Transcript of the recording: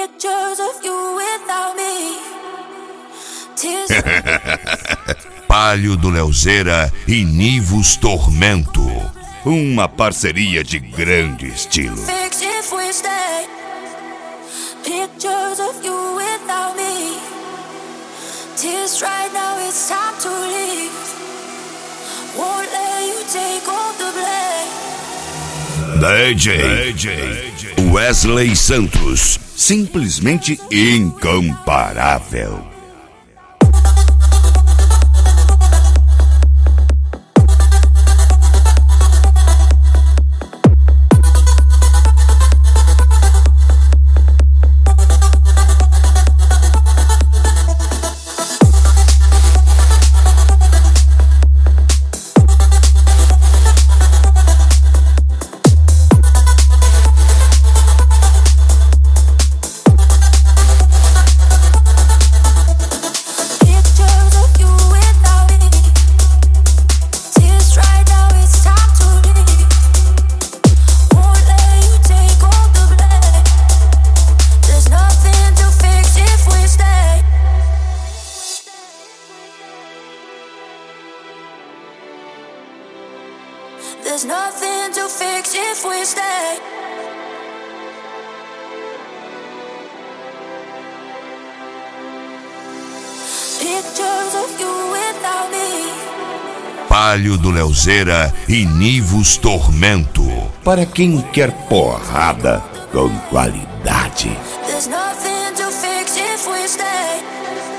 Pictures of you without me. Palio do Leozeira e Nivos Tormento. Uma parceria de grande estilo. Fix if we stay. Pictures of you without me. Tears right now, it's time to leave. Won't let you take all the blame. DJ Wesley Santos. Simplesmente incomparável. There's nothing to fix if we stay. Pictures of you without me. Palio do Leozeira e Nivos Tormento. Para quem quer porrada com qualidade. There's nothing to fix if we stay.